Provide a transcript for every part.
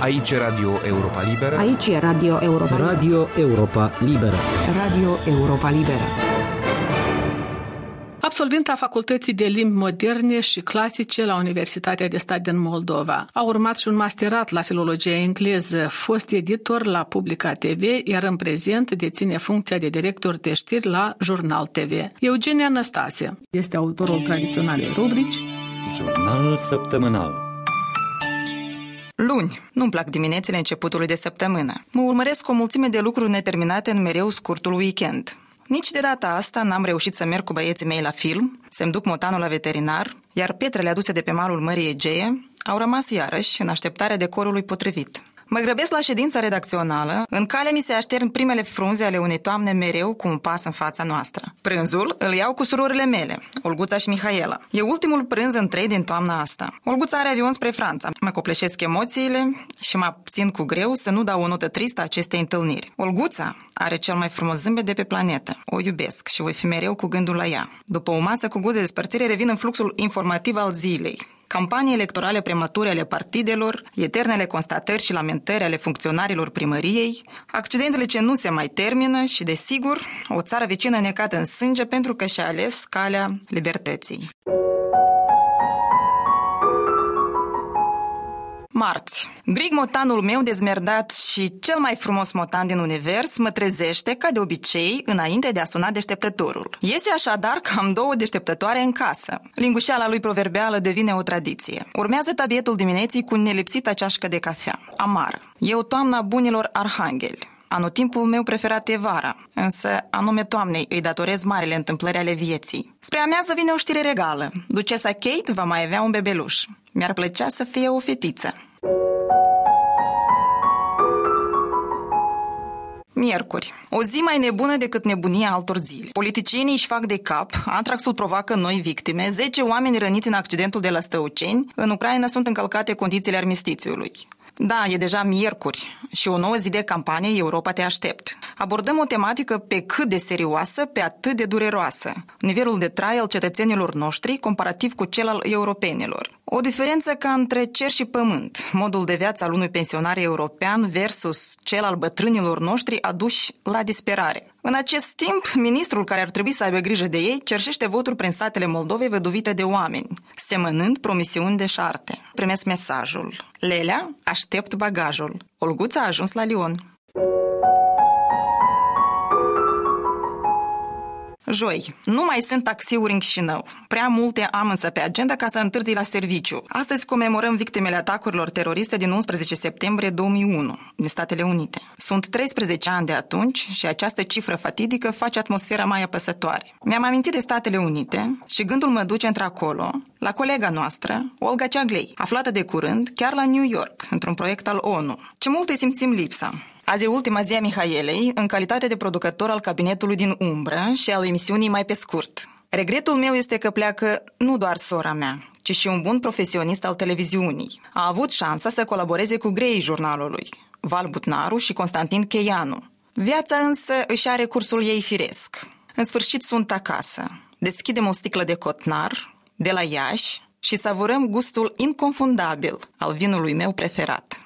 Aici e Radio Europa Liberă. Aici e Radio Europa Liberă. Radio Europa Liberă. Radio Europa Liberă. Absolvent a Facultății de Limbi Moderne și Clasice la Universitatea de Stat din Moldova. A urmat și un masterat la filologia engleză, fost editor la Publica TV, iar în prezent deține funcția de director de știri la Jurnal TV. Eugenia Năstase este autorul tradiționalei rubrici Jurnal săptămânal. Luni. Nu-mi plac diminețile începutului de săptămână. Mă urmăresc o mulțime de lucruri neterminate în mereu scurtul weekend. Nici de data asta n-am reușit să merg cu băieții mei la film, să-mi duc motanul la veterinar, iar pietrele aduse de pe malul Mării Egee au rămas iarăși în așteptarea decorului potrivit. Mă grăbesc la ședința redacțională, în cale mi se aștern primele frunze ale unei toamne mereu cu un pas în fața noastră. Prânzul îl iau cu surorile mele, Olguța și Mihaela. E ultimul prânz în 3 din toamna asta. Olguța are avion spre Franța. Mă copleșesc emoțiile și mă abțin cu greu să nu dau o notă tristă acestei întâlniri. Olguța are cel mai frumos zâmbet de pe planetă. O iubesc și voi fi mereu cu gândul la ea. După o masă cu gust de despărțire revin în fluxul informativ al zilei. Campanii electorale premature ale partidelor, eternele constatări și lamentări ale funcționarilor primăriei, accidentele ce nu se mai termină și, desigur, o țară vecină necată în sânge pentru că și-a ales calea libertății. Marți. Brig motanul meu dezmerdat și cel mai frumos motan din univers mă trezește, ca de obicei, înainte de a suna deșteptătorul. Iese așadar că am 2 deșteptătoare în casă. Lingușeala lui proverbială devine o tradiție. Urmează tabietul dimineții cu nelipsită ceașcă de cafea. Amară. E o toamnă a bunilor arhangheli. Anotimpul meu preferat e vara, însă anume toamnei îi datorez marile întâmplări ale vieții. Spre amiază vine o știre regală. Ducesa Kate va mai avea un bebeluș. Mi-ar plăcea să fie o fetiță. Miercuri. O zi mai nebună decât nebunia altor zile. Politicienii își fac de cap, antraxul provoacă noi victime, 10 oameni răniți în accidentul de la Stăuceni. În Ucraina sunt încălcate condițiile armistițiului. Da, e deja miercuri și o nouă zi de campanie Europa te aștept. Abordăm o tematică pe cât de serioasă, pe atât de dureroasă. Nivelul de trai al cetățenilor noștri comparativ cu cel al europenilor. O diferență ca între cer și pământ, modul de viață al unui pensionar european versus cel al bătrânilor noștri aduși la disperare. În acest timp, ministrul care ar trebui să aibă grijă de ei cerșește voturi prin satele Moldovei văduvite de oameni, semănând promisiuni deșarte. Primesc mesajul. Lelea, aștept bagajul. Olguța a ajuns la Lyon. Joi. Nu mai sunt taxiuri în Chișinău. Prea multe am însă pe agenda ca să întârzi la serviciu. Astăzi comemorăm victimele atacurilor teroriste din 11 septembrie 2001 din Statele Unite. Sunt 13 ani de atunci și această cifră fatidică face atmosfera mai apăsătoare. Mi-am amintit de Statele Unite și gândul mă duce într-acolo, la colega noastră, Olga Ceaglei, aflată de curând chiar la New York, într-un proiect al ONU. Ce mult îi simțim lipsa! Azi e ultima zi a Mihaelei, în calitate de producător al cabinetului din umbră și al emisiunii Mai pe scurt. Regretul meu este că pleacă nu doar sora mea, ci și un bun profesionist al televiziunii. A avut șansa să colaboreze cu greii jurnalului, Val Butnaru și Constantin Cheianu. Viața însă își are cursul ei firesc. În sfârșit sunt acasă. Deschidem o sticlă de cotnar, de la Iași, și savurăm gustul inconfundabil al vinului meu preferat.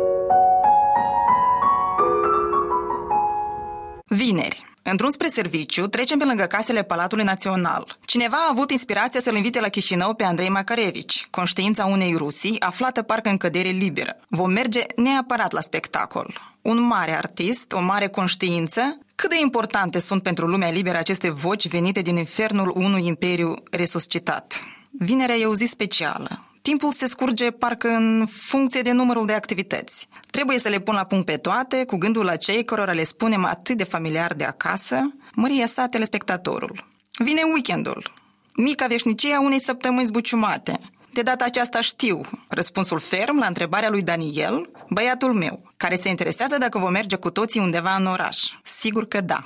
Vineri. În drum spre serviciu, trecem pe lângă casele Palatului Național. Cineva a avut inspirația să-l invite la Chișinău pe Andrei Macarevici, conștiința unei Rusii aflată parcă în cădere liberă. Vom merge neapărat la spectacol. Un mare artist, o mare conștiință. Cât de importante sunt pentru lumea liberă aceste voci venite din infernul unui imperiu resuscitat. Vinerea e o zi specială. Timpul se scurge parcă în funcție de numărul de activități. Trebuie să le pun la punct pe toate, cu gândul la cei cărora le spunem atât de familiar de acasă, măria sa telespectatorul. Vine weekendul, mica veșnicie a unei săptămâni zbuciumate. De data aceasta știu răspunsul ferm la întrebarea lui Daniel, băiatul meu, care se interesează dacă vom merge cu toții undeva în oraș. Sigur că da.